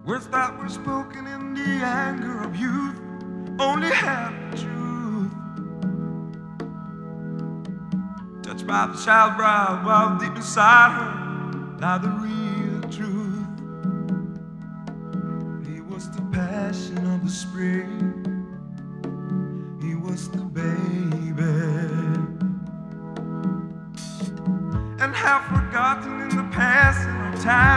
Words that were spoken in the anger of youth only have the truth. Touched by the child bride while deep inside her lie the real truth. He was the passion of the spring. He was the baby, and half forgotten in the passing of time.